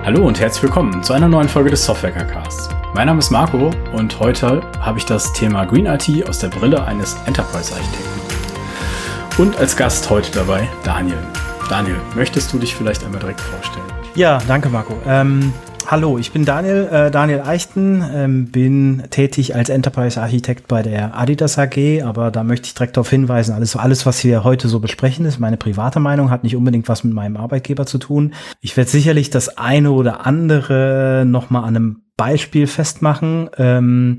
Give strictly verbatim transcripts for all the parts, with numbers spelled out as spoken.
Hallo und herzlich willkommen zu einer neuen Folge des Softwarecast. Mein Name ist Marco und heute habe ich das Thema Green I T aus der Brille eines Enterprise-Architekten. Und als Gast heute dabei Daniel. Daniel, möchtest du dich vielleicht einmal direkt vorstellen? Ja, danke Marco. Ähm, hallo, ich bin Daniel, äh, Daniel Eichten, ähm, bin tätig als Enterprise-Architekt bei der Adidas A G, aber da möchte ich direkt darauf hinweisen, alles, alles, was wir heute so besprechen, ist meine private Meinung, hat nicht unbedingt was mit meinem Arbeitgeber zu tun. Ich werde sicherlich das eine oder andere nochmal an einem Beispiel festmachen, ähm,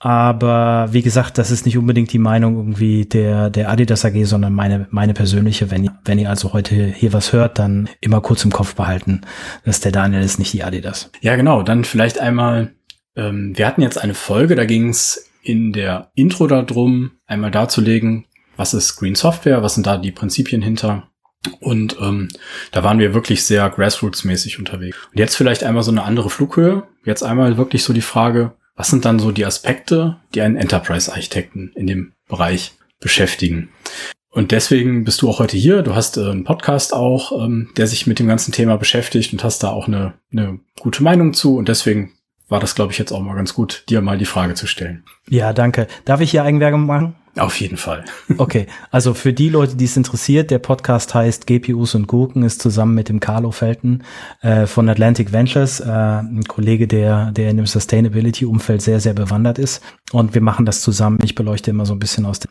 aber wie gesagt, das ist nicht unbedingt die Meinung irgendwie der der Adidas A G, sondern meine meine persönliche. Wenn ihr wenn ihr also heute hier was hört, dann immer kurz im Kopf behalten, dass der Daniel ist, nicht die Adidas. Ja, genau. Dann vielleicht einmal, ähm, wir hatten jetzt eine Folge, da ging es in der Intro darum, einmal darzulegen, was ist Green Software, was sind da die Prinzipien hinter. Und ähm, da waren wir wirklich sehr Grassroots-mäßig unterwegs. Und jetzt vielleicht einmal so eine andere Flughöhe. Jetzt einmal wirklich so die Frage, was sind dann so die Aspekte, die einen Enterprise-Architekten in dem Bereich beschäftigen? Und deswegen bist du auch heute hier. Du hast äh, einen Podcast auch, ähm, der sich mit dem ganzen Thema beschäftigt und hast da auch eine, eine gute Meinung zu. Und deswegen war das, glaube ich, jetzt auch mal ganz gut, dir mal die Frage zu stellen. Ja, danke. Darf ich hier Eigenwerbung machen? Auf jeden Fall. Okay, also für die Leute, die es interessiert, der Podcast heißt G P Us und Gurken, ist zusammen mit dem Carlo Felten äh, von Atlantic Ventures, äh, ein Kollege, der der in dem Sustainability-Umfeld sehr, sehr bewandert ist. Und wir machen das zusammen. Ich beleuchte immer so ein bisschen aus dem...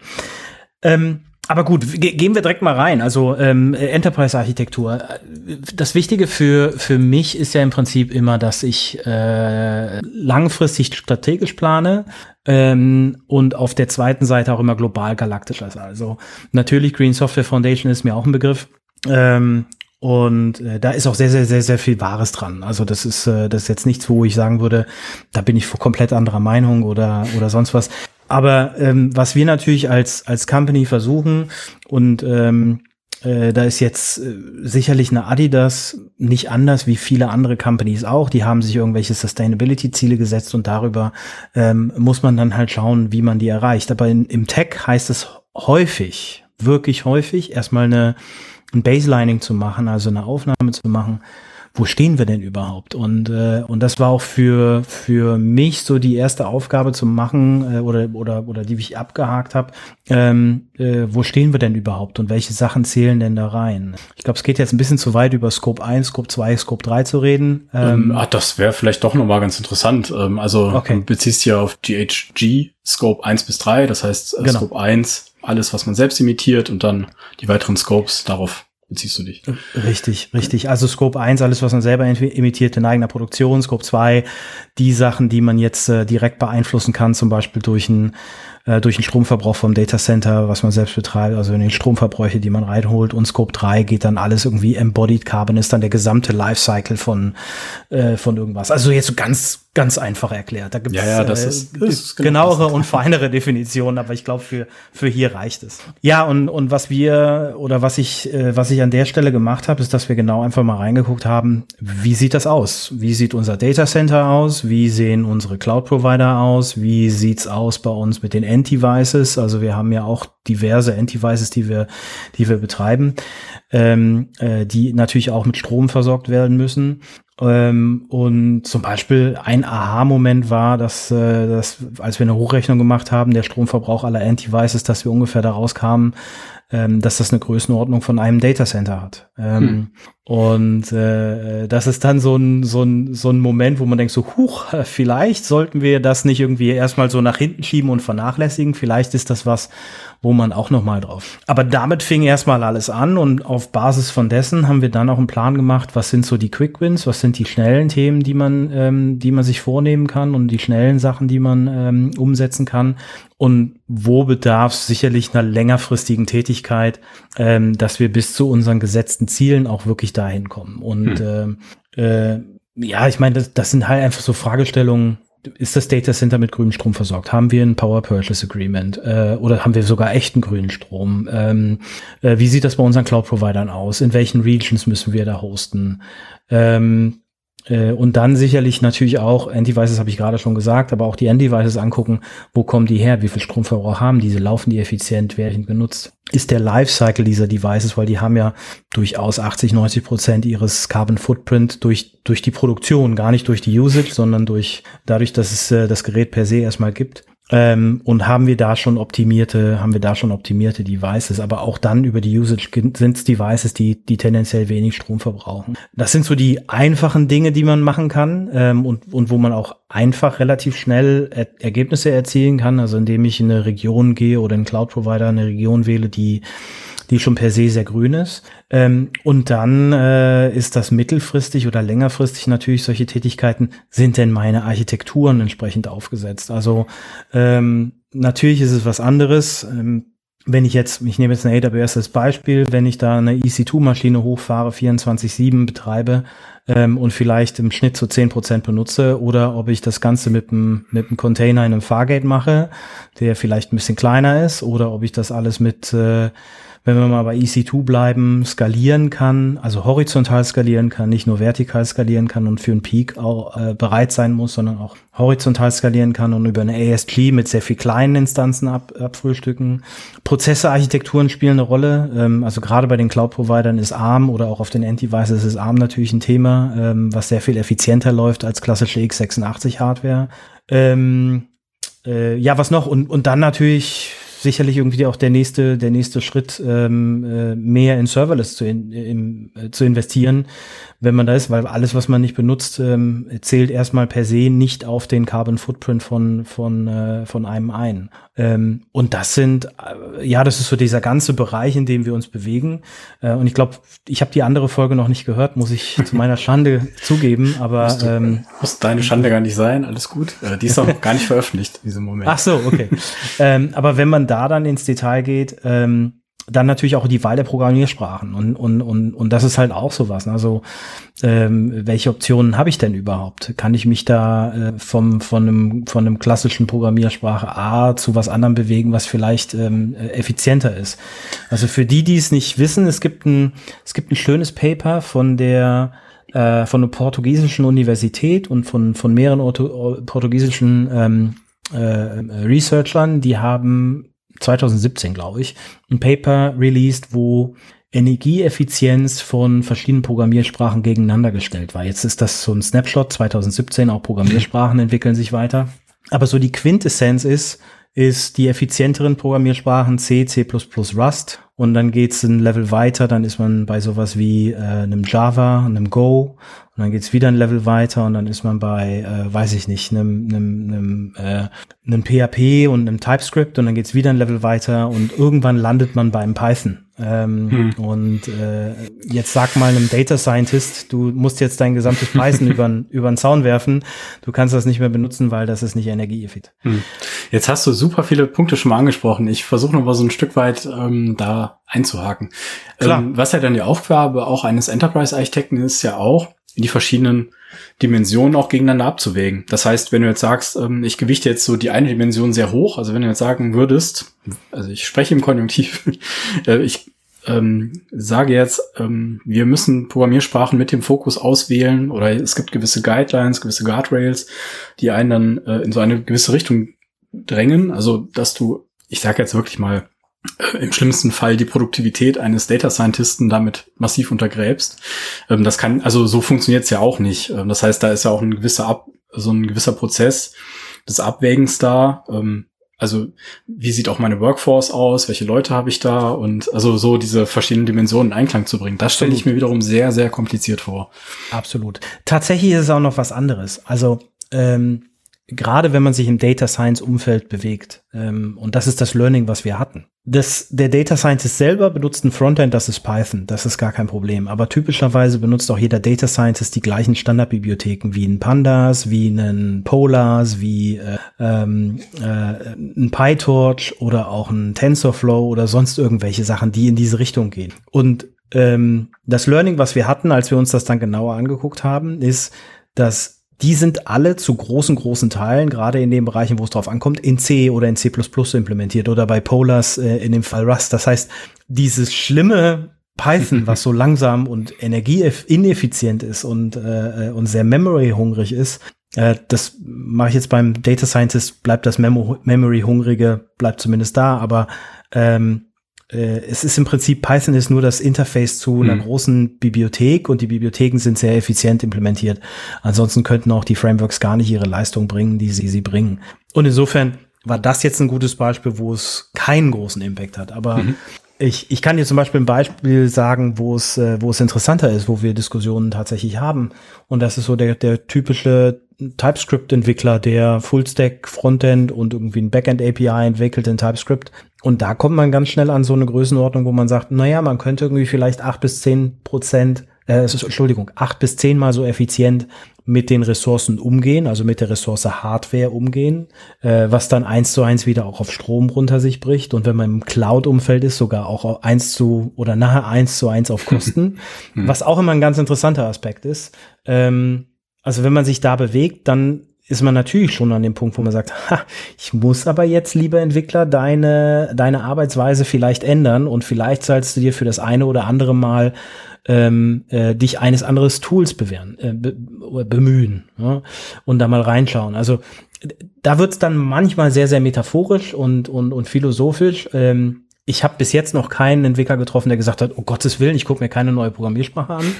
Ähm, Aber gut, ge- gehen wir direkt mal rein. Also ähm, Enterprise-Architektur. Das Wichtige für für mich ist ja im Prinzip immer, dass ich äh, langfristig strategisch plane ähm, und auf der zweiten Seite auch immer global galaktisch. Also natürlich Green Software Foundation ist mir auch ein Begriff. Ähm, Und äh, da ist auch sehr, sehr, sehr, sehr viel Wahres dran. Also das ist äh, das ist jetzt nichts, wo ich sagen würde, da bin ich komplett anderer Meinung oder oder sonst was. Aber ähm, was wir natürlich als als Company versuchen, und ähm, äh, da ist jetzt äh, sicherlich eine Adidas nicht anders wie viele andere Companies auch. Die haben sich irgendwelche Sustainability-Ziele gesetzt und darüber ähm, muss man dann halt schauen, wie man die erreicht. Aber in, im Tech heißt es häufig, wirklich häufig, erstmal eine ein Baselining zu machen, also eine Aufnahme zu machen, wo stehen wir denn überhaupt? Und äh, und das war auch für für mich so die erste Aufgabe zu machen äh, oder oder oder die ich abgehakt habe. Ähm, äh, wo stehen wir denn überhaupt und welche Sachen zählen denn da rein? Ich glaube, es geht jetzt ein bisschen zu weit, über Scope eins, Scope zwei, Scope drei zu reden. Ähm, ach, das wäre vielleicht doch nochmal ganz interessant. Ähm, also okay. Du beziehst hier auf G H G Scope eins bis drei, das heißt äh, genau. Scope eins, alles, was man selbst imitiert, und dann die weiteren Scopes, darauf beziehst du dich. Richtig, richtig. Also Scope eins, alles, was man selber imitiert in eigener Produktion. Scope zwei, die Sachen, die man jetzt äh, direkt beeinflussen kann, zum Beispiel durch ein äh, durch den Stromverbrauch vom Datacenter, was man selbst betreibt, also in den Stromverbräuche, die man reinholt. Und Scope drei geht dann alles irgendwie Embodied Carbon, ist dann der gesamte Lifecycle von äh, von irgendwas. Also jetzt so ganz ganz einfach erklärt. Da gibt's ja, ja, das äh, ist, das ist genauere und feinere Definitionen, aber ich glaube, für für hier reicht es. Ja, und und was wir oder was ich äh, was ich an der Stelle gemacht habe, ist, dass wir genau einfach mal reingeguckt haben, wie sieht das aus? Wie sieht unser Datacenter aus? Wie sehen unsere Cloud-Provider aus? Wie sieht's aus bei uns mit den End-Devices? Also wir haben ja auch diverse End-Devices, die wir die wir betreiben, ähm, äh, die natürlich auch mit Strom versorgt werden müssen. Ähm, und zum Beispiel ein Aha-Moment war, dass, äh, dass, als wir eine Hochrechnung gemacht haben, der Stromverbrauch aller End-Devices, dass wir ungefähr daraus kamen, ähm, dass das eine Größenordnung von einem Datacenter hat. Ähm, hm. Und äh, das ist dann so ein, so ein, so ein Moment, wo man denkt so, huch, vielleicht sollten wir das nicht irgendwie erstmal so nach hinten schieben und vernachlässigen. Vielleicht ist das was, wo man auch noch mal drauf. Aber damit fing erstmal alles an, und auf Basis von dessen haben wir dann auch einen Plan gemacht, was sind so die Quick Wins, was sind die schnellen Themen, die man ähm, die man sich vornehmen kann, und die schnellen Sachen, die man ähm, umsetzen kann, und wo bedarf es sicherlich einer längerfristigen Tätigkeit, ähm, dass wir bis zu unseren gesetzten Zielen auch wirklich dahin kommen. Und hm. äh, äh, ja, ich meine, das, das sind halt einfach so Fragestellungen. Ist das Datacenter mit grünem Strom versorgt? Haben wir ein Power Purchase Agreement? Äh, oder haben wir sogar echten grünen Strom? Ähm, äh, wie sieht das bei unseren Cloud-Providern aus? In welchen Regions müssen wir da hosten? Ähm, äh, und dann sicherlich natürlich auch End-Devices, habe ich gerade schon gesagt, aber auch die End-Devices angucken, wo kommen die her, wie viel Stromverbrauch haben diese, laufen die effizient, wer ihn benutzt. Ist der Lifecycle dieser Devices, weil die haben ja durchaus achtzig, neunzig Prozent ihres Carbon Footprint durch durch die Produktion, gar nicht durch die Usage, sondern durch dadurch, dass es äh, das Gerät per se erstmal gibt. Ähm, und haben wir da schon optimierte, haben wir da schon optimierte Devices, aber auch dann über die Usage sind es Devices, die die tendenziell wenig Strom verbrauchen. Das sind so die einfachen Dinge, die man machen kann, ähm, und und wo man auch einfach relativ schnell er- Ergebnisse erzielen kann, also indem ich in eine Region gehe oder einen Cloud-Provider eine Region wähle, die die schon per se sehr grün ist. Ähm, und dann äh, ist das mittelfristig oder längerfristig natürlich solche Tätigkeiten, sind denn meine Architekturen entsprechend aufgesetzt? Also ähm, natürlich ist es was anderes. Ähm, wenn ich jetzt, ich nehme jetzt eine A W S als Beispiel, wenn ich da eine E C zwei Maschine hochfahre, vierundzwanzig sieben betreibe ähm, und vielleicht im Schnitt so zehn Prozent benutze, oder ob ich das Ganze mit einem mit einem Container in einem Fargate mache, der vielleicht ein bisschen kleiner ist, oder ob ich das alles mit äh, wenn wir mal bei E C zwei bleiben, skalieren kann, also horizontal skalieren kann, nicht nur vertikal skalieren kann und für einen Peak auch äh, bereit sein muss, sondern auch horizontal skalieren kann und über eine A S G mit sehr viel kleinen Instanzen ab, abfrühstücken. Prozessorarchitekturen spielen eine Rolle, ähm, also gerade bei den Cloud-Providern ist ARM oder auch auf den End-Devices ist ARM natürlich ein Thema, ähm, was sehr viel effizienter läuft als klassische x sechsundachtzig Hardware. Ähm, äh, ja, was noch? Und, und dann natürlich sicherlich irgendwie auch der nächste, der nächste Schritt, ähm, äh, mehr in Serverless zu, in, im, äh, zu investieren, wenn man da ist, weil alles, was man nicht benutzt, ähm, zählt erstmal per se nicht auf den Carbon Footprint von von äh, von einem ein. Ähm, und das sind, äh, ja, das ist so dieser ganze Bereich, in dem wir uns bewegen. Äh, und ich glaube, ich habe die andere Folge noch nicht gehört, muss ich zu meiner Schande zugeben. Aber musst du, ähm, muss deine Schande gar nicht sein, alles gut. Äh, die ist auch noch gar nicht veröffentlicht in diesem Moment. Ach so, okay. ähm, aber wenn man da dann ins Detail geht, ähm, dann natürlich auch die Wahl der Programmiersprachen und und und und das ist halt auch sowas. Also ähm, welche Optionen habe ich denn überhaupt? Kann ich mich da äh, vom von einem von einem klassischen Programmiersprache A zu was anderem bewegen, was vielleicht ähm, effizienter ist? Also für die, die es nicht wissen, es gibt ein es gibt ein schönes Paper von der äh, von einer portugiesischen Universität und von von mehreren Orto, portugiesischen ähm, äh, Researchern, die haben zwanzig siebzehn, glaube ich, ein Paper released, wo Energieeffizienz von verschiedenen Programmiersprachen gegeneinander gestellt war. Jetzt ist das so ein Snapshot, zwanzig siebzehn, auch Programmiersprachen entwickeln sich weiter. Aber so die Quintessenz ist, ist die effizienteren Programmiersprachen C, C plus plus, Rust. Und dann geht's ein Level weiter, dann ist man bei sowas wie äh, einem Java, einem Go. Und dann geht's wieder ein Level weiter und dann ist man bei, äh, weiß ich nicht, einem, einem, einem, äh, einem P H P und einem TypeScript. Und dann geht's wieder ein Level weiter und irgendwann landet man beim Python. Ähm, hm. Und äh, jetzt sag mal einem Data Scientist, du musst jetzt dein gesamtes Python über über den Zaun werfen. Du kannst das nicht mehr benutzen, weil das ist nicht energieeffizient. Hm. Jetzt hast du super viele Punkte schon mal angesprochen. Ich versuche noch mal so ein Stück weit ähm, da einzuhaken. Klar. Ähm, was ja dann die Aufgabe auch eines Enterprise-Architekten ist, ja auch, die verschiedenen Dimensionen auch gegeneinander abzuwägen. Das heißt, wenn du jetzt sagst, ähm, ich gewichte jetzt so die eine Dimension sehr hoch, also wenn du jetzt sagen würdest, also ich spreche im Konjunktiv, äh, ich ähm, sage jetzt, ähm, wir müssen Programmiersprachen mit dem Fokus auswählen oder es gibt gewisse Guidelines, gewisse Guardrails, die einen dann äh, in so eine gewisse Richtung drängen, also dass du, ich sage jetzt wirklich mal, im schlimmsten Fall die Produktivität eines Data Scientisten damit massiv untergräbst. Das kann, also so funktioniert es ja auch nicht. Das heißt, da ist ja auch ein gewisser Ab, so ein gewisser Prozess des Abwägens da. Also wie sieht auch meine Workforce aus? Welche Leute habe ich da? Und also so diese verschiedenen Dimensionen in Einklang zu bringen, das stelle ich mir wiederum sehr, sehr kompliziert vor. Absolut. Tatsächlich ist es auch noch was anderes. Also ähm, gerade wenn man sich im Data Science Umfeld bewegt, ähm, und das ist das Learning, was wir hatten. Das, der Data Scientist selber benutzt ein Frontend, das ist Python, das ist gar kein Problem. Aber typischerweise benutzt auch jeder Data Scientist die gleichen Standardbibliotheken wie ein Pandas, wie ein Polars, wie äh, ähm, äh, ein PyTorch oder auch ein TensorFlow oder sonst irgendwelche Sachen, die in diese Richtung gehen. Und ähm, das Learning, was wir hatten, als wir uns das dann genauer angeguckt haben, ist, dass die sind alle zu großen, großen Teilen, gerade in den Bereichen, wo es drauf ankommt, in C oder in C plus plus implementiert oder bei Polars äh, in dem Fall Rust. Das heißt, dieses schlimme Python, was so langsam und energieineffizient ist und, äh, und sehr memory-hungrig ist, äh, das mache ich jetzt beim Data Scientist, bleibt das Memo- Memory-hungrige, bleibt zumindest da, aber ähm, äh, es ist im Prinzip, Python ist nur das Interface zu einer mhm. großen Bibliothek und die Bibliotheken sind sehr effizient implementiert. Ansonsten könnten auch die Frameworks gar nicht ihre Leistung bringen, die sie sie bringen. Und insofern war das jetzt ein gutes Beispiel, wo es keinen großen Impact hat, aber mhm. Ich, ich kann dir zum Beispiel ein Beispiel sagen, wo es, äh, wo es interessanter ist, wo wir Diskussionen tatsächlich haben. Und das ist so der, der typische TypeScript-Entwickler, der Fullstack Frontend und irgendwie ein Backend-A P I entwickelt in TypeScript. Und da kommt man ganz schnell an so eine Größenordnung, wo man sagt, naja, man könnte irgendwie vielleicht acht bis zehn Prozent, äh, Entschuldigung, acht bis zehn mal so effizient mit den Ressourcen umgehen, also mit der Ressource Hardware umgehen, äh, was dann eins zu eins wieder auch auf Strom runter sich bricht und wenn man im Cloud-Umfeld ist, sogar auch eins zu oder nachher eins zu eins auf Kosten, was auch immer ein ganz interessanter Aspekt ist. Ähm, also wenn man sich da bewegt, dann ist man natürlich schon an dem Punkt, wo man sagt, ha, ich muss aber jetzt, lieber Entwickler, deine deine Arbeitsweise vielleicht ändern und vielleicht sollst du dir für das eine oder andere Mal ähm, äh, dich eines anderes Tools bewähren, äh, be, bemühen, ja, und da mal reinschauen. Also da wird's dann manchmal sehr, sehr metaphorisch und und und philosophisch. Ähm, ich habe bis jetzt noch keinen Entwickler getroffen, der gesagt hat, oh Gottes Willen, ich gucke mir keine neue Programmiersprache an.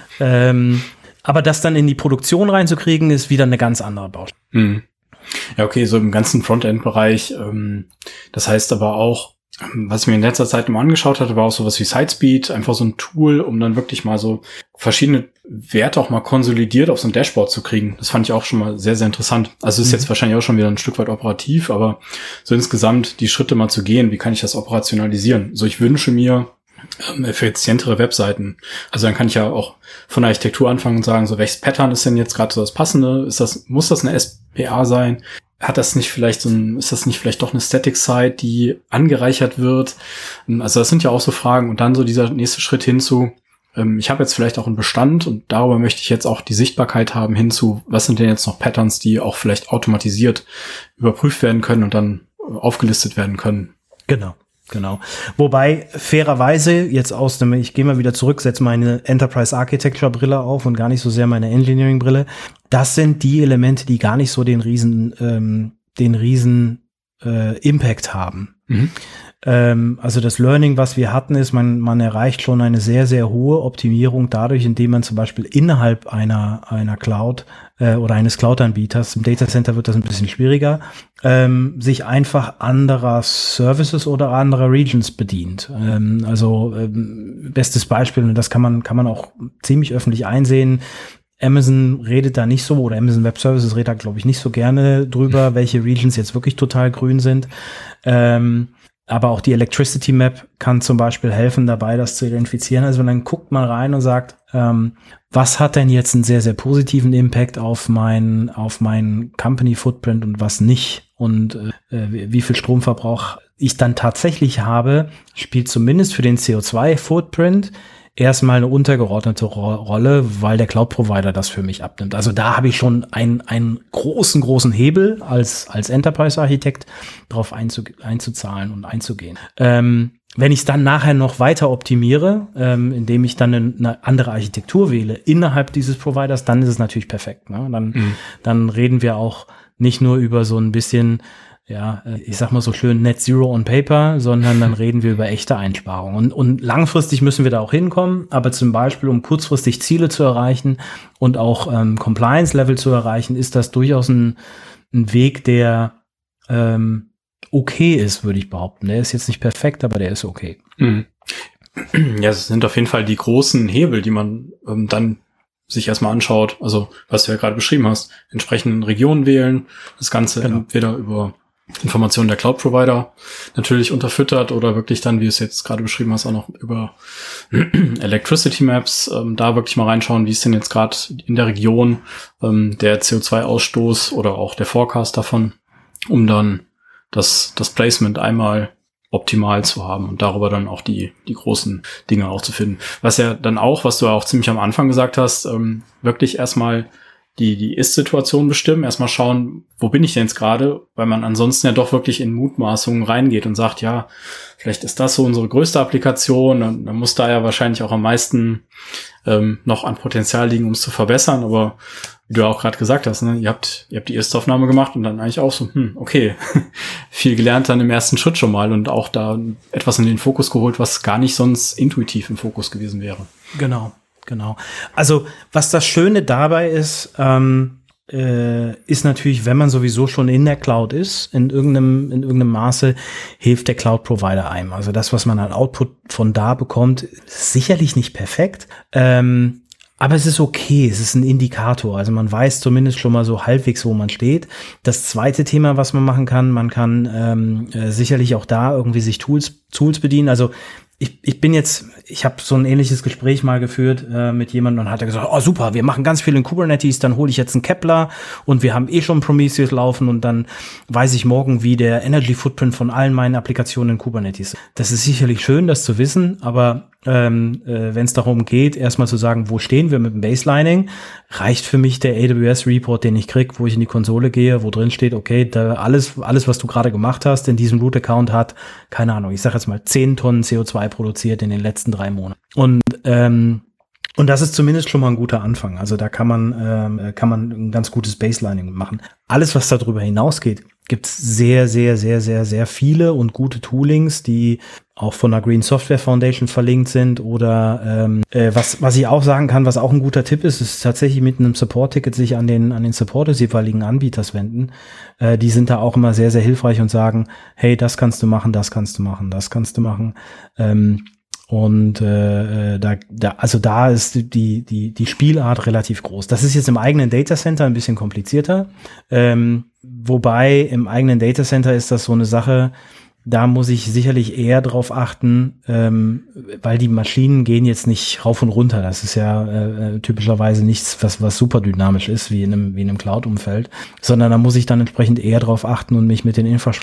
ähm, aber das dann in die Produktion reinzukriegen, ist wieder eine ganz andere Baustelle. Hm. Ja, okay, so im ganzen Frontend-Bereich. Ähm, das heißt aber auch, was ich mir in letzter Zeit immer angeschaut hatte, war auch sowas wie Sitespeed, einfach so ein Tool, um dann wirklich mal so verschiedene Werte auch mal konsolidiert auf so ein Dashboard zu kriegen. Das fand ich auch schon mal sehr, sehr interessant. Also ist mhm. jetzt wahrscheinlich auch schon wieder ein Stück weit operativ, aber so insgesamt die Schritte mal zu gehen, wie kann ich das operationalisieren? So, ich wünsche mir ähm, effizientere Webseiten. Also dann kann ich ja auch von der Architektur anfangen und sagen, so welches Pattern ist denn jetzt gerade so das Passende? Ist das, muss das eine S P A sein? Hat das nicht vielleicht so ein, ist das nicht vielleicht doch eine Static-Site, die angereichert wird? Also das sind ja auch so Fragen. Und dann so dieser nächste Schritt hinzu, ähm, ich habe jetzt vielleicht auch einen Bestand und darüber möchte ich jetzt auch die Sichtbarkeit haben hinzu, was sind denn jetzt noch Patterns, die auch vielleicht automatisiert überprüft werden können und dann aufgelistet werden können. Genau. Genau. Wobei, fairerweise, jetzt aus dem, ich gehe mal wieder zurück, setze meine Enterprise Architecture Brille auf und gar nicht so sehr meine Engineering Brille. Das sind die Elemente, die gar nicht so den riesen, ähm, den riesen äh, Impact haben. Mhm. Ähm, also das Learning, was wir hatten, ist, man, man erreicht schon eine sehr, sehr hohe Optimierung dadurch, indem man zum Beispiel innerhalb einer, einer Cloud äh, oder eines Cloud-Anbieters, im Data Center wird das ein bisschen schwieriger, ähm, sich einfach anderer Services oder anderer Regions bedient. Ähm, also ähm, bestes Beispiel, und das kann man, kann man auch ziemlich öffentlich einsehen, Amazon redet da nicht so, oder Amazon Web Services redet da, glaube ich, nicht so gerne drüber, welche Regions jetzt wirklich total grün sind. Ähm, aber auch die Electricity Map kann zum Beispiel helfen dabei, das zu identifizieren. Also dann guckt man rein und sagt, ähm, was hat denn jetzt einen sehr, sehr positiven Impact auf mein, auf mein Company Footprint und was nicht? Und äh, wie viel Stromverbrauch ich dann tatsächlich habe, spielt zumindest für den C O zwei Footprint erstmal eine untergeordnete Ro- Rolle, weil der Cloud-Provider das für mich abnimmt. Also da habe ich schon einen, einen großen, großen Hebel als, als Enterprise-Architekt drauf einzu, einzuzahlen und einzugehen. Ähm, wenn ich es dann nachher noch weiter optimiere, ähm, indem ich dann eine, eine andere Architektur wähle innerhalb dieses Providers, dann ist es natürlich perfekt. Ne? Dann, mhm. dann reden wir auch nicht nur über so ein bisschen, ja, ich sag mal so schön Net Zero on Paper, sondern dann reden wir über echte Einsparungen. Und, und langfristig müssen wir da auch hinkommen, aber zum Beispiel, um kurzfristig Ziele zu erreichen und auch ähm, Compliance-Level zu erreichen, ist das durchaus ein, ein Weg, der ähm, okay ist, würde ich behaupten. Der ist jetzt nicht perfekt, aber der ist okay. Mhm. Ja, es sind auf jeden Fall die großen Hebel, die man ähm, dann sich erstmal anschaut. Also, was du ja gerade beschrieben hast, entsprechenden Regionen wählen, das Ganze genau. entweder über Informationen der Cloud-Provider natürlich unterfüttert oder wirklich dann, wie du es jetzt gerade beschrieben hast, auch noch über Electricity Maps, ähm, da wirklich mal reinschauen, wie ist denn jetzt gerade in der Region ähm, der C O zwei Ausstoß oder auch der Forecast davon, um dann das, das Placement einmal optimal zu haben und darüber dann auch die, die großen Dinge auch zu finden. Was ja dann auch, was du auch ziemlich am Anfang gesagt hast, ähm, wirklich erstmal die die Ist-Situation bestimmen, erstmal schauen, wo bin ich denn jetzt gerade, weil man ansonsten ja doch wirklich in Mutmaßungen reingeht und sagt, ja, vielleicht ist das so unsere größte Applikation, und dann muss da ja wahrscheinlich auch am meisten ähm, noch an Potenzial liegen, um es zu verbessern, aber wie du auch gerade gesagt hast, ne, ihr habt ihr habt die Ist-Aufnahme gemacht und dann eigentlich auch so, hm, okay, viel gelernt dann im ersten Schritt schon mal und auch da etwas in den Fokus geholt, was gar nicht sonst intuitiv im Fokus gewesen wäre. Genau. Genau. Also was das Schöne dabei ist, ähm, äh, ist natürlich, wenn man sowieso schon in der Cloud ist, in irgendeinem, in irgendeinem Maße, hilft der Cloud-Provider einem. Also das, was man an Output von da bekommt, ist sicherlich nicht perfekt, ähm, aber es ist okay, es ist ein Indikator. Also man weiß zumindest schon mal so halbwegs, wo man steht. Das zweite Thema, was man machen kann, man kann ähm, äh, sicherlich auch da irgendwie sich Tools, Tools bedienen. Also Ich, ich bin jetzt, ich habe so ein ähnliches Gespräch mal geführt äh, mit jemandem und hat er gesagt, oh super, wir machen ganz viel in Kubernetes, dann hole ich jetzt einen Kepler und wir haben eh schon Prometheus laufen und dann weiß ich morgen, wie der Energy Footprint von allen meinen Applikationen in Kubernetes ist. Das ist sicherlich schön, das zu wissen, aber ähm, äh, wenn es darum geht, erstmal zu sagen, wo stehen wir mit dem Baselining, reicht für mich der A W S-Report, den ich krieg, wo ich in die Konsole gehe, wo drin steht, okay, da alles, alles, was du gerade gemacht hast in diesem Root-Account hat, keine Ahnung, ich sage jetzt mal zehn Tonnen C O zwei produziert in den letzten drei Monaten. Und ähm, und das ist zumindest schon mal ein guter Anfang. Also da kann man ähm, kann man ein ganz gutes Baselining machen. Alles, was darüber hinausgeht, gibt es sehr, sehr, sehr, sehr, sehr viele und gute Toolings, die auch von der Green Software Foundation verlinkt sind oder ähm, äh, was was ich auch sagen kann, was auch ein guter Tipp ist, ist tatsächlich mit einem Support-Ticket sich an den an den Support des jeweiligen Anbieters wenden. Äh, die sind da auch immer sehr, sehr hilfreich und sagen, hey, das kannst du machen, das kannst du machen, das kannst du machen. Ähm, Und äh, da, da, also da ist die die die Spielart relativ groß. Das ist jetzt im eigenen Datacenter ein bisschen komplizierter, ähm, wobei im eigenen Datacenter ist das so eine Sache. Da muss ich sicherlich eher drauf achten, ähm, weil die Maschinen gehen jetzt nicht rauf und runter. Das ist ja äh, typischerweise nichts, was was super dynamisch ist, wie in einem wie in einem Cloud-Umfeld, sondern da muss ich dann entsprechend eher drauf achten und mich mit den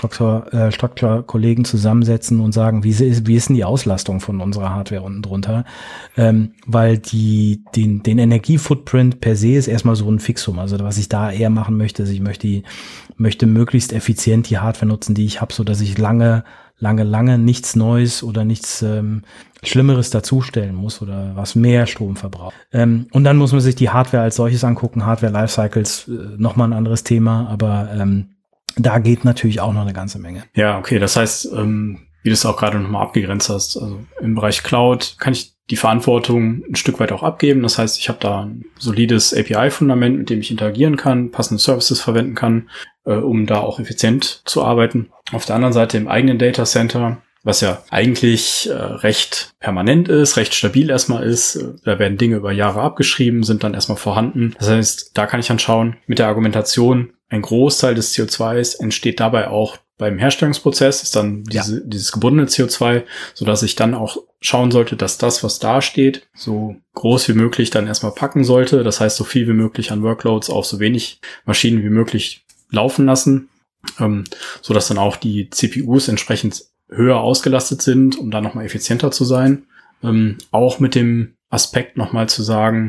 Infrastruktur-Kollegen äh, zusammensetzen und sagen, wie ist, wie ist denn die Auslastung von unserer Hardware unten drunter? Ähm, weil die den den Energiefootprint per se ist erstmal so ein Fixum. Also was ich da eher machen möchte, ist, ich möchte die möchte möglichst effizient die Hardware nutzen, die ich habe, so dass ich lange, lange, lange nichts Neues oder nichts ähm, Schlimmeres dazustellen muss oder was mehr Strom verbraucht. Ähm, und dann muss man sich die Hardware als solches angucken. Hardware Lifecycles, äh, nochmal ein anderes Thema, aber ähm, da geht natürlich auch noch eine ganze Menge. Ja, okay, das heißt, ähm, wie du es auch gerade nochmal abgegrenzt hast, also im Bereich Cloud kann ich die Verantwortung ein Stück weit auch abgeben. Das heißt, ich habe da ein solides A P I-Fundament, mit dem ich interagieren kann, passende Services verwenden kann, äh, um da auch effizient zu arbeiten. Auf der anderen Seite im eigenen Data Center, was ja eigentlich äh, recht permanent ist, recht stabil erstmal ist. Äh, da werden Dinge über Jahre abgeschrieben, sind dann erstmal vorhanden. Das heißt, da kann ich dann schauen, mit der Argumentation, ein Großteil des C O zwei entsteht dabei auch beim Herstellungsprozess, ist dann diese, ja. dieses gebundene C O zwei, sodass ich dann auch schauen sollte, dass das, was da steht, so groß wie möglich dann erstmal packen sollte. Das heißt, so viel wie möglich an Workloads auf so wenig Maschinen wie möglich laufen lassen, ähm, sodass dann auch die C P Us entsprechend höher ausgelastet sind, um da nochmal effizienter zu sein. Ähm, auch mit dem Aspekt nochmal zu sagen,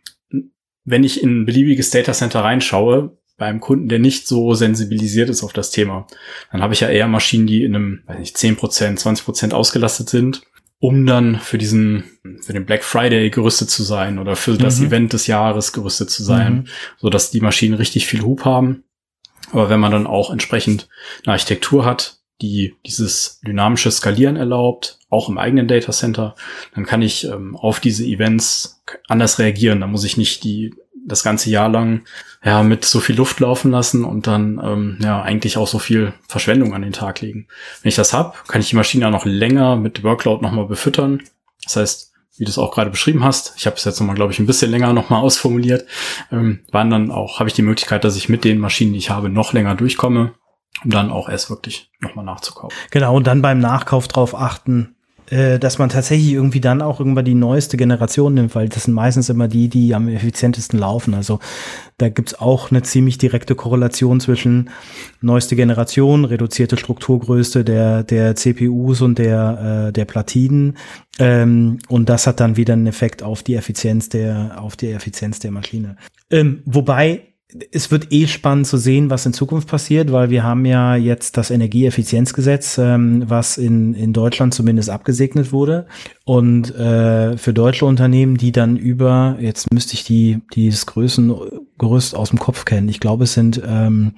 wenn ich in ein beliebiges Datacenter reinschaue, bei einem Kunden, der nicht so sensibilisiert ist auf das Thema, dann habe ich ja eher Maschinen, die in einem, weiß nicht, zehn Prozent, zwanzig Prozent ausgelastet sind, um dann für diesen, für den Black Friday gerüstet zu sein oder für das mhm. Event des Jahres gerüstet zu sein, mhm. so dass die Maschinen richtig viel Hub haben. Aber wenn man dann auch entsprechend eine Architektur hat, die dieses dynamische Skalieren erlaubt, auch im eigenen Datacenter, dann kann ich ähm, auf diese Events anders reagieren. Da muss ich nicht die das ganze Jahr lang ja mit so viel Luft laufen lassen und dann ähm, ja eigentlich auch so viel Verschwendung an den Tag legen. Wenn ich das hab, kann ich die Maschine auch noch länger mit Workload nochmal befüttern. Das heißt, wie du es auch gerade beschrieben hast, ich habe es jetzt nochmal, glaube ich, ein bisschen länger nochmal ausformuliert, ähm, waren dann auch, habe ich die Möglichkeit, dass ich mit den Maschinen, die ich habe, noch länger durchkomme, um dann auch erst wirklich nochmal nachzukaufen. Genau, und dann beim Nachkauf drauf achten, äh, dass man tatsächlich irgendwie dann auch irgendwann die neueste Generation nimmt, weil das sind meistens immer die, die am effizientesten laufen. Also da gibt's auch eine ziemlich direkte Korrelation zwischen neueste Generation, reduzierte Strukturgröße der der C P Us und der äh, der Platinen. Ähm, und das hat dann wieder einen Effekt auf die Effizienz der auf die Effizienz der Maschine. Ähm, wobei es wird eh spannend zu sehen, was in Zukunft passiert, weil wir haben ja jetzt das Energieeffizienzgesetz, ähm, was in in Deutschland zumindest abgesegnet wurde. Und äh, für deutsche Unternehmen, die dann über, jetzt müsste ich die dieses Größengerüst aus dem Kopf kennen. Ich glaube, es sind ähm,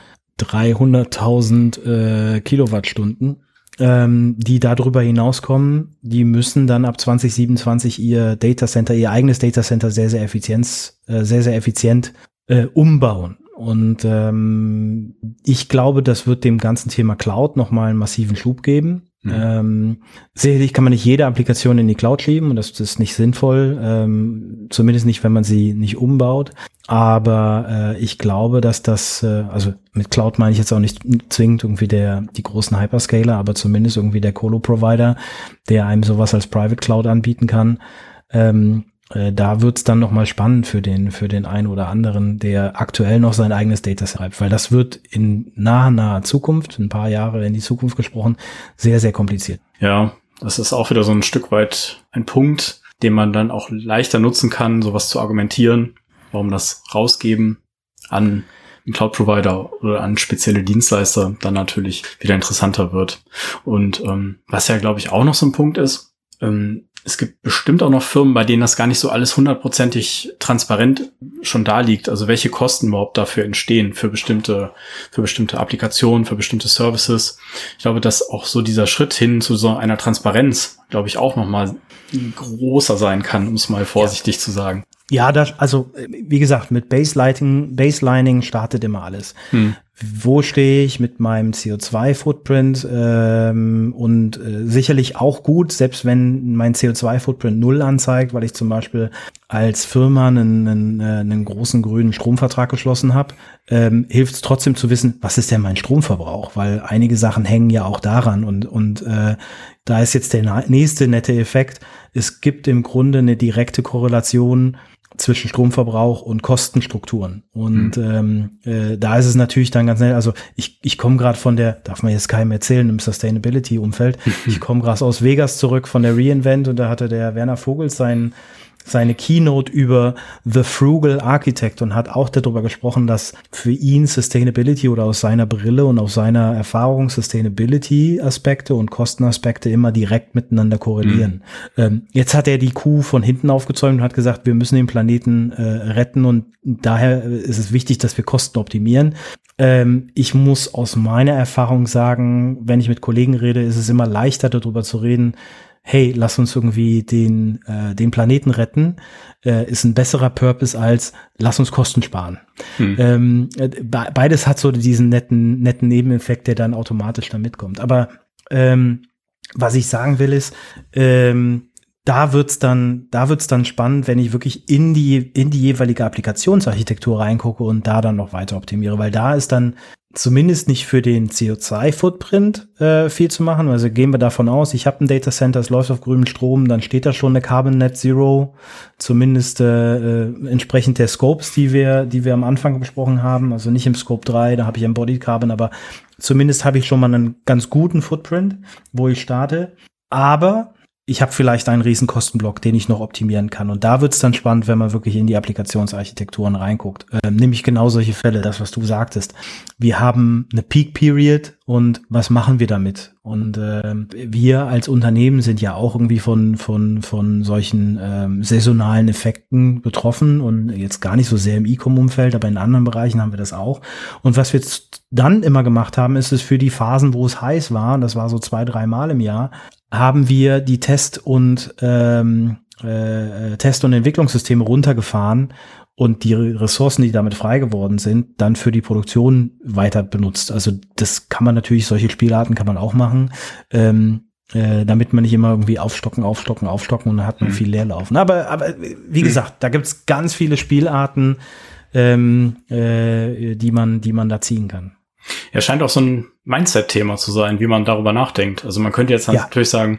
dreihunderttausend äh, Kilowattstunden, ähm, die darüber hinauskommen. Die müssen dann ab zwanzig siebenundzwanzig ihr Datacenter, ihr eigenes Datacenter sehr sehr effizient, äh, sehr sehr effizient Äh, umbauen. Und ähm, ich glaube, das wird dem ganzen Thema Cloud nochmal einen massiven Schub geben. Mhm. Ähm, sicherlich kann man nicht jede Applikation in die Cloud schieben und das, das ist nicht sinnvoll, ähm, zumindest nicht, wenn man sie nicht umbaut. Aber äh, ich glaube, dass das, äh, also mit Cloud meine ich jetzt auch nicht zwingend irgendwie der die großen Hyperscaler, aber zumindest irgendwie der Colo-Provider, der einem sowas als Private Cloud anbieten kann. Ähm, Da wird's dann nochmal spannend für den für den einen oder anderen, der aktuell noch sein eigenes Dataset schreibt, weil das wird in naher, naher Zukunft, ein paar Jahre in die Zukunft gesprochen, sehr, sehr kompliziert. Ja, das ist auch wieder so ein Stück weit ein Punkt, den man dann auch leichter nutzen kann, sowas zu argumentieren, warum das Rausgeben an einen Cloud-Provider oder an spezielle Dienstleister dann natürlich wieder interessanter wird. Und ähm, was ja, glaube ich, auch noch so ein Punkt ist, ähm, es gibt bestimmt auch noch Firmen, bei denen das gar nicht so alles hundertprozentig transparent schon da liegt. Also welche Kosten überhaupt dafür entstehen für bestimmte, für bestimmte Applikationen, für bestimmte Services. Ich glaube, dass auch so dieser Schritt hin zu so einer Transparenz, glaube ich, auch nochmal großer sein kann, um es mal vorsichtig ja. zu sagen. Ja, das, also wie gesagt, mit Baselining, Baselining startet immer alles. Hm. Wo stehe ich mit meinem C O zwei Footprint ähm, und äh, sicherlich auch gut, selbst wenn mein C O zwei Footprint null anzeigt, weil ich zum Beispiel als Firma einen, einen, einen großen grünen Stromvertrag geschlossen habe, ähm, hilft es trotzdem zu wissen, was ist denn mein Stromverbrauch, weil einige Sachen hängen ja auch daran und und äh, da ist jetzt der nächste nette Effekt, es gibt im Grunde eine direkte Korrelation zwischen Stromverbrauch und Kostenstrukturen. Und mhm. ähm, äh, da ist es natürlich dann ganz nett, also ich ich komme gerade von der, darf man jetzt keinem erzählen, im Sustainability-Umfeld, ich komme gerade aus Vegas zurück von der reInvent und da hatte der Werner Vogels seinen seine Keynote über The Frugal Architect und hat auch darüber gesprochen, dass für ihn Sustainability oder aus seiner Brille und aus seiner Erfahrung Sustainability-Aspekte und Kostenaspekte immer direkt miteinander korrelieren. Mhm. Ähm, jetzt hat er die Kuh von hinten aufgezäumt und hat gesagt, wir müssen den Planeten äh, retten und daher ist es wichtig, dass wir Kosten optimieren. Ähm, ich muss aus meiner Erfahrung sagen, wenn ich mit Kollegen rede, ist es immer leichter darüber zu reden, hey, lass uns irgendwie den äh, den Planeten retten, äh, ist ein besserer Purpose als lass uns Kosten sparen. Hm. Ähm, be- beides hat so diesen netten netten Nebeneffekt, der dann automatisch da mitkommt. Aber ähm, was ich sagen will ist, ähm, da wird's dann da wird's dann spannend, wenn ich wirklich in die in die jeweilige Applikationsarchitektur reingucke und da dann noch weiter optimiere, weil da ist dann zumindest nicht für den C O zwei Footprint äh, viel zu machen. Also gehen wir davon aus, ich habe ein Datacenter, es läuft auf grünem Strom, dann steht da schon eine Carbon Net Zero, zumindest äh, äh, entsprechend der Scopes, die wir die wir am Anfang besprochen haben. Also nicht im Scope drei, da habe ich Embodied Carbon, aber zumindest habe ich schon mal einen ganz guten Footprint, wo ich starte. Aber ich habe vielleicht einen riesen Kostenblock, den ich noch optimieren kann. Und da wird's dann spannend, wenn man wirklich in die Applikationsarchitekturen reinguckt. Ähm, nämlich genau solche Fälle, das, was du sagtest. Wir haben eine Peak Period und was machen wir damit? Und äh, wir als Unternehmen sind ja auch irgendwie von von von solchen ähm, saisonalen Effekten betroffen und jetzt gar nicht so sehr im E-Com-Umfeld, aber in anderen Bereichen haben wir das auch. Und was wir jetzt dann immer gemacht haben, ist es für die Phasen, wo es heiß war, und das war so zwei, drei Mal im Jahr, haben wir die Test- und ähm, äh, Test- und Entwicklungssysteme runtergefahren und die Ressourcen, die damit frei geworden sind, dann für die Produktion weiter benutzt. Also das kann man natürlich, solche Spielarten kann man auch machen, ähm, äh, damit man nicht immer irgendwie aufstocken, aufstocken, aufstocken und dann hat man mhm. viel Leerlaufen. Aber, aber wie gesagt, da gibt's ganz viele Spielarten, ähm, äh, die man, die man da ziehen kann. Ja, scheint auch so ein Mindset-Thema zu sein, wie man darüber nachdenkt. Also man könnte jetzt ja. natürlich sagen,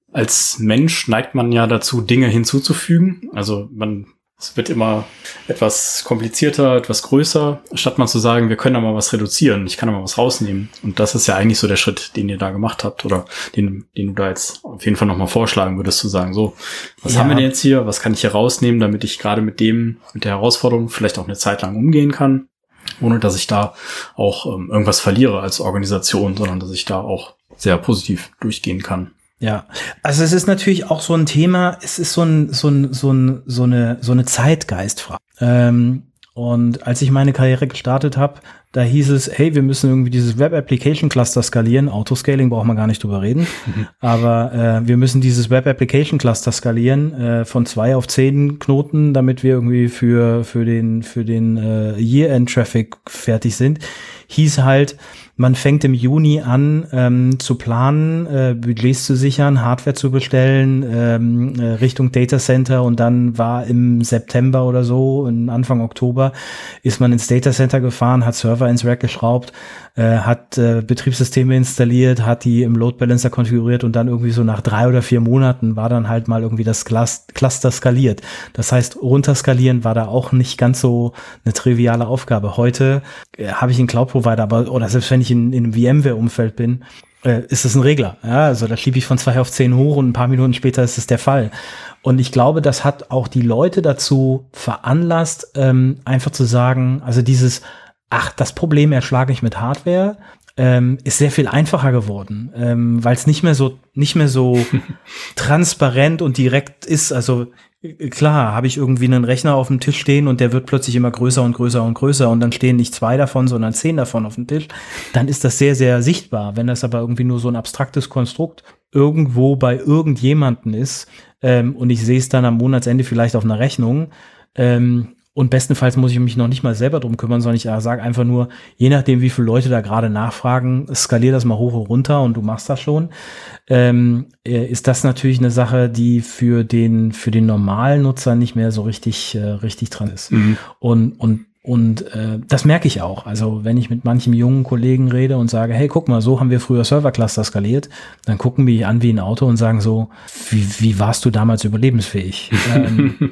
als Mensch neigt man ja dazu, Dinge hinzuzufügen. Also man, es wird immer etwas komplizierter, etwas größer, statt mal zu sagen, wir können da mal was reduzieren, ich kann da mal was rausnehmen. Und das ist ja eigentlich so der Schritt, den ihr da gemacht habt oder den, den du da jetzt auf jeden Fall nochmal vorschlagen würdest, zu sagen, so, was ja. haben wir denn jetzt hier, was kann ich hier rausnehmen, damit ich gerade mit dem, mit der Herausforderung vielleicht auch eine Zeit lang umgehen kann, ohne dass ich da auch ähm, irgendwas verliere als Organisation, sondern dass ich da auch sehr positiv durchgehen kann. Ja, also es ist natürlich auch so ein Thema, es ist so ein, so ein, so ein, so eine, so eine Zeitgeistfrage. Ähm, und als ich meine Karriere gestartet habe, da hieß es, hey, wir müssen irgendwie dieses Web Application Cluster skalieren. Autoscaling braucht man gar nicht drüber reden. Mhm. Aber äh, wir müssen dieses Web Application Cluster skalieren äh, von zwei auf zehn Knoten, damit wir irgendwie für, für den, für den äh, Year-End-Traffic fertig sind. Hieß halt, man fängt im Juni an ähm, zu planen, äh, Budgets zu sichern, Hardware zu bestellen, ähm, äh, Richtung Data Center, und dann war im September oder so, Anfang Oktober, ist man ins Data Center gefahren, hat Server ins Rack geschraubt, äh, hat äh, Betriebssysteme installiert, hat die im Load Balancer konfiguriert, und dann irgendwie so nach drei oder vier Monaten war dann halt mal irgendwie das Cluster skaliert. Das heißt, runterskalieren war da auch nicht ganz so eine triviale Aufgabe. Heute äh, habe ich einen Cloud-Provider, aber oder selbst wenn ich in, in einem VMware-Umfeld bin, äh, ist es ein Regler. Ja, also da schiebe ich von zwei auf zehn hoch, und ein paar Minuten später ist es der Fall. Und ich glaube, das hat auch die Leute dazu veranlasst, ähm, einfach zu sagen, also dieses, ach, das Problem erschlage ich mit Hardware, ähm, ist sehr viel einfacher geworden, ähm, weil es nicht mehr so, nicht mehr so transparent und direkt ist. Also klar, habe ich irgendwie einen Rechner auf dem Tisch stehen und der wird plötzlich immer größer und größer und größer, und dann stehen nicht zwei davon, sondern zehn davon auf dem Tisch. Dann ist das sehr, sehr sichtbar. Wenn das aber irgendwie nur so ein abstraktes Konstrukt irgendwo bei irgendjemanden ist, ähm, und ich sehe es dann am Monatsende vielleicht auf einer Rechnung, ähm, und bestenfalls muss ich mich noch nicht mal selber drum kümmern, sondern ich sage einfach nur, je nachdem, wie viele Leute da gerade nachfragen, skalier das mal hoch und runter und du machst das schon. Ähm, ist das natürlich eine Sache, die für den für den normalen Nutzer nicht mehr so richtig äh, richtig dran ist. Mhm. Und und Und äh, das merke ich auch. Also wenn ich mit manchem jungen Kollegen rede und sage, hey, guck mal, so haben wir früher Servercluster skaliert, dann gucken wir an wie ein Auto und sagen so, wie, wie warst du damals überlebensfähig? ähm,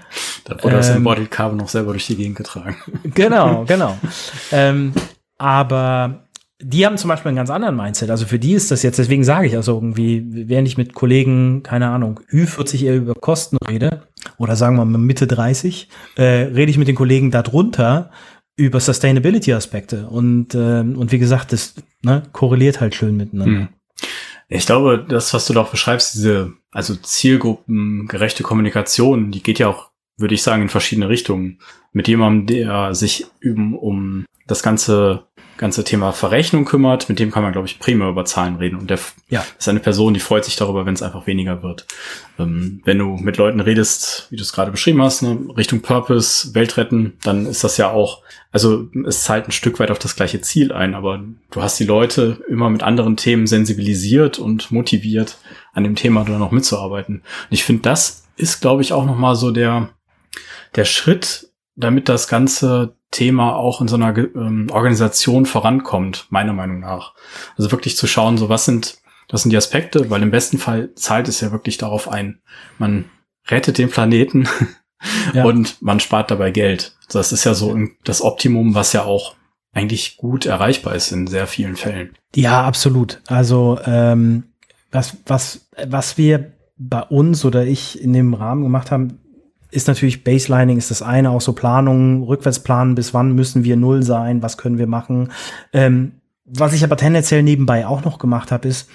da wurde ähm, das Embodied Carbon noch selber durch die Gegend getragen. Genau, genau. ähm, aber die haben zum Beispiel einen ganz anderen Mindset. Also für die ist das jetzt, deswegen sage ich also irgendwie, während ich mit Kollegen, keine Ahnung, Ü vierzig eher über Kosten rede, oder sagen wir mal Mitte dreißig, äh, rede ich mit den Kollegen darunter über Sustainability-Aspekte. Und, äh, und wie gesagt, das ne, korreliert halt schön miteinander. Hm. Ich glaube, das, was du da auch beschreibst, diese also zielgruppengerechte Kommunikation, die geht ja auch, würde ich sagen, in verschiedene Richtungen. Mit jemandem, der sich üben um das ganze ganze Thema Verrechnung kümmert, mit dem kann man, glaube ich, primär über Zahlen reden. Und der ja. ist eine Person, die freut sich darüber, wenn es einfach weniger wird. Ähm, wenn du mit Leuten redest, wie du es gerade beschrieben hast, ne, Richtung Purpose, Welt retten, dann ist das ja auch, also es zahlt ein Stück weit auf das gleiche Ziel ein, aber du hast die Leute immer mit anderen Themen sensibilisiert und motiviert, an dem Thema dann noch mitzuarbeiten. Und ich finde, das ist, glaube ich, auch nochmal so der, der Schritt, damit das ganze Thema auch in so einer ähm, Organisation vorankommt, meiner Meinung nach. Also wirklich zu schauen, so was sind, das sind die Aspekte, weil im besten Fall zahlt es ja wirklich darauf ein, man rettet den Planeten ja. und man spart dabei Geld. Das ist ja so das Optimum, was ja auch eigentlich gut erreichbar ist in sehr vielen Fällen. Ja, absolut. Also ähm, was, was, was wir bei uns oder ich in dem Rahmen gemacht haben, ist natürlich Baselining ist das eine, auch so Planungen, Rückwärtsplanen, bis wann müssen wir null sein, was können wir machen. Ähm, was ich aber tendenziell nebenbei auch noch gemacht habe, ist,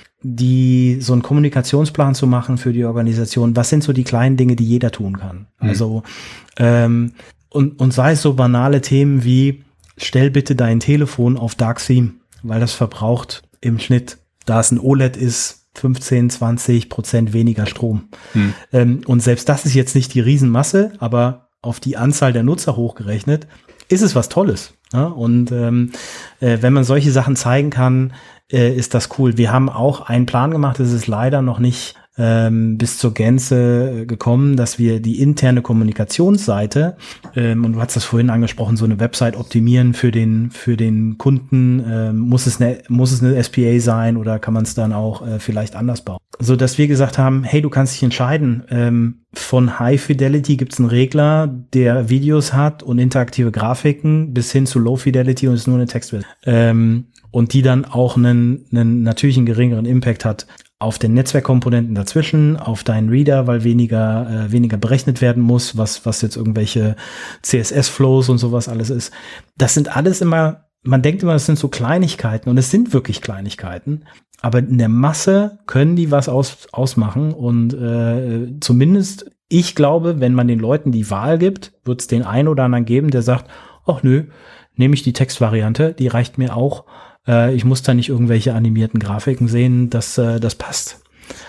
die so einen Kommunikationsplan zu machen für die Organisation. Was sind so die kleinen Dinge, die jeder tun kann? Mhm. Also ähm, und, und sei es so banale Themen wie, stell bitte dein Telefon auf Dark Theme, weil das verbraucht im Schnitt, da es ein O L E D ist, fünfzehn, zwanzig Prozent weniger Strom. Hm. Ähm, und selbst das ist jetzt nicht die Riesenmasse, aber auf die Anzahl der Nutzer hochgerechnet, ist es was Tolles. Ja? Und ähm, äh, wenn man solche Sachen zeigen kann, äh, ist das cool. Wir haben auch einen Plan gemacht, es ist leider noch nicht ähm, bis zur Gänze gekommen, dass wir die interne Kommunikationsseite, ähm, und du hast das vorhin angesprochen, so eine Website optimieren für den für den Kunden. Ähm, muss es eine muss es eine S P A sein oder kann man es dann auch äh, vielleicht anders bauen? So dass wir gesagt haben, hey, du kannst dich entscheiden. Ähm, von High Fidelity gibt's einen Regler, der Videos hat und interaktive Grafiken, bis hin zu Low Fidelity und ist nur eine Textversion. Ähm, und die dann auch einen, einen natürlich einen geringeren Impact hat auf den Netzwerkkomponenten dazwischen, auf deinen Reader, weil weniger äh, weniger berechnet werden muss, was was jetzt irgendwelche C S S-Flows und sowas alles ist. Das sind alles immer, man denkt immer, das sind so Kleinigkeiten und es sind wirklich Kleinigkeiten, aber in der Masse können die was aus, ausmachen und äh, zumindest, ich glaube, wenn man den Leuten die Wahl gibt, wird es den einen oder anderen geben, der sagt, ach nö, nehme ich die Textvariante, die reicht mir auch. Ich muss da nicht irgendwelche animierten Grafiken sehen, das, äh, das passt.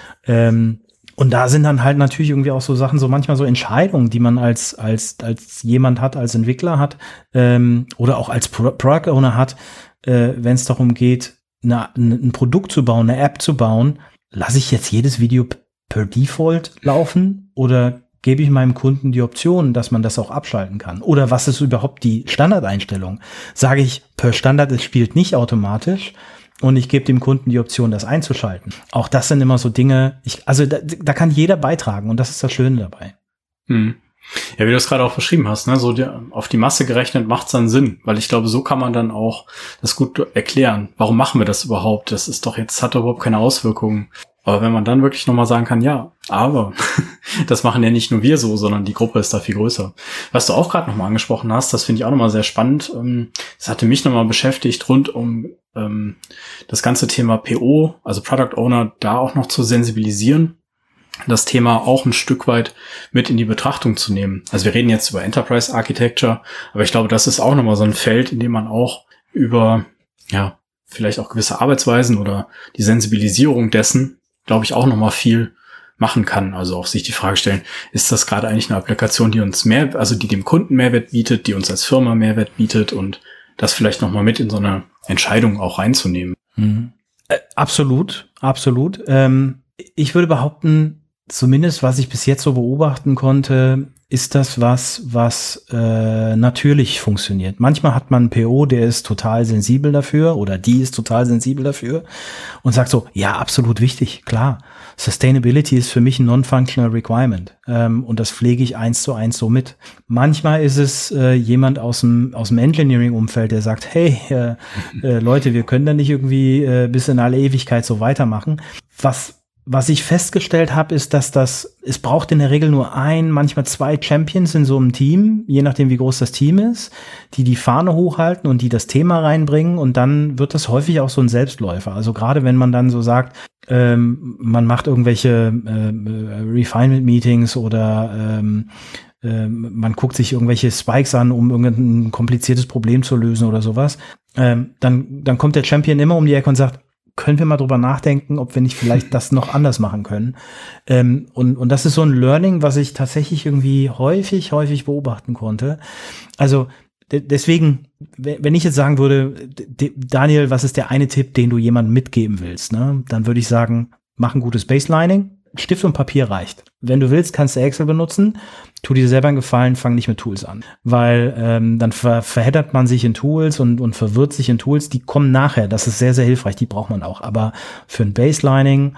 Ähm, und da sind dann halt natürlich irgendwie auch so Sachen, so manchmal so Entscheidungen, die man als als als jemand hat, als Entwickler hat ähm, oder auch als Pro- Product Owner hat, äh, wenn es darum geht, eine, ein Produkt zu bauen, eine App zu bauen, lasse ich jetzt jedes Video p- per Default laufen oder gebe ich meinem Kunden die Option, dass man das auch abschalten kann? Oder was ist überhaupt die Standardeinstellung? Sage ich, per Standard, es spielt nicht automatisch und ich gebe dem Kunden die Option, das einzuschalten. Auch das sind immer so Dinge, ich, also da, da kann jeder beitragen und das ist das Schöne dabei. Hm. Ja, wie du es gerade auch beschrieben hast, ne, so die, auf die Masse gerechnet macht es dann Sinn, weil ich glaube, so kann man dann auch das gut erklären. Warum machen wir das überhaupt? Das ist doch jetzt, hat doch überhaupt keine Auswirkungen. Aber wenn man dann wirklich nochmal sagen kann, ja, aber das machen ja nicht nur wir so, sondern die Gruppe ist da viel größer. Was du auch gerade nochmal angesprochen hast, das finde ich auch nochmal sehr spannend. Das hatte mich nochmal beschäftigt rund um ähm, das ganze Thema P O, also Product Owner, da auch noch zu sensibilisieren, das Thema auch ein Stück weit mit in die Betrachtung zu nehmen. Also wir reden jetzt über Enterprise Architecture, aber ich glaube, das ist auch nochmal so ein Feld, in dem man auch über, ja, vielleicht auch gewisse Arbeitsweisen oder die Sensibilisierung dessen, glaube ich, auch nochmal viel machen kann. Also auch sich die Frage stellen, ist das gerade eigentlich eine Applikation, die uns mehr, also die dem Kunden Mehrwert bietet, die uns als Firma Mehrwert bietet und das vielleicht nochmal mit in so eine Entscheidung auch reinzunehmen. Mhm. Äh, absolut, absolut. Ähm, ich würde behaupten, zumindest was ich bis jetzt so beobachten konnte, ist das was, was äh, natürlich funktioniert. Manchmal hat man einen P O, der ist total sensibel dafür oder die ist total sensibel dafür und sagt so, ja, absolut wichtig, klar. Sustainability ist für mich ein non-functional requirement ähm, und das pflege ich eins zu eins so mit. Manchmal ist es äh, jemand aus dem aus dem Engineering-Umfeld, der sagt, hey, äh, äh, Leute, wir können da nicht irgendwie äh, bis in alle Ewigkeit so weitermachen. Was Was ich festgestellt habe, ist, dass das, es braucht in der Regel nur ein, manchmal zwei Champions in so einem Team, je nachdem wie groß das Team ist, die die Fahne hochhalten und die das Thema reinbringen und dann wird das häufig auch so ein Selbstläufer. Also gerade wenn man dann so sagt, ähm, man macht irgendwelche äh, Refinement-Meetings oder ähm, äh, man guckt sich irgendwelche Spikes an, um irgendein kompliziertes Problem zu lösen oder sowas, ähm, dann, dann kommt der Champion immer um die Ecke und sagt, können wir mal drüber nachdenken, ob wir nicht vielleicht das noch anders machen können. Ähm, und, und das ist so ein Learning, was ich tatsächlich irgendwie häufig, häufig beobachten konnte. Also de- deswegen, wenn ich jetzt sagen würde, de- Daniel, was ist der eine Tipp, den du jemandem mitgeben willst, ne? Dann würde ich sagen, mach ein gutes Baselining. Stift und Papier reicht. Wenn du willst, kannst du Excel benutzen. Tu dir selber einen Gefallen, fang nicht mit Tools an. Weil ähm, dann ver- verheddert man sich in Tools und, und verwirrt sich in Tools. Die kommen nachher. Das ist sehr, sehr hilfreich. Die braucht man auch. Aber für ein Baselining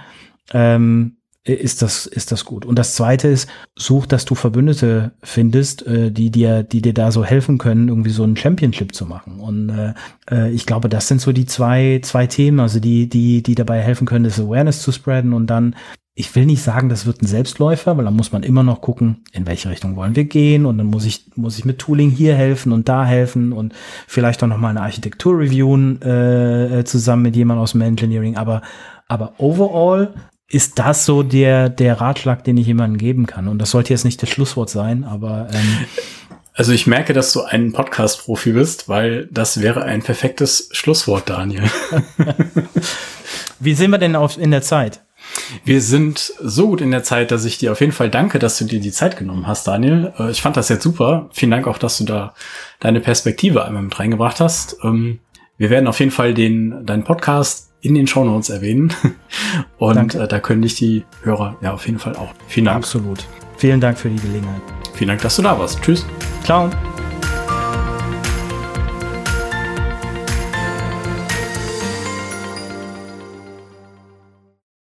ähm, ist das ist das gut. Und das Zweite ist, such, dass du Verbündete findest, äh, die dir die dir da so helfen können, irgendwie so ein Championship zu machen. Und äh, äh, ich glaube, das sind so die zwei zwei Themen, also die die die dabei helfen können, das Awareness zu spreaden und dann, ich will nicht sagen, das wird ein Selbstläufer, weil da muss man immer noch gucken, in welche Richtung wollen wir gehen und dann muss ich muss ich mit Tooling hier helfen und da helfen und vielleicht auch noch mal eine Architektur reviewen äh, zusammen mit jemandem aus dem Engineering, aber aber overall ist das so der der Ratschlag, den ich jemandem geben kann und das sollte jetzt nicht das Schlusswort sein, aber ähm, also ich merke, dass du ein Podcast-Profi bist, weil das wäre ein perfektes Schlusswort, Daniel. Wie sind wir denn auf, in der Zeit? Wir sind so gut in der Zeit, dass ich dir auf jeden Fall danke, dass du dir die Zeit genommen hast, Daniel. Ich fand das jetzt super. Vielen Dank auch, dass du da deine Perspektive einmal mit reingebracht hast. Wir werden auf jeden Fall den deinen Podcast in den Shownotes erwähnen. Und äh, da können dich die Hörer ja auf jeden Fall auch. Vielen Dank. Absolut. Vielen Dank für die Gelegenheit. Vielen Dank, dass du da warst. Tschüss. Ciao.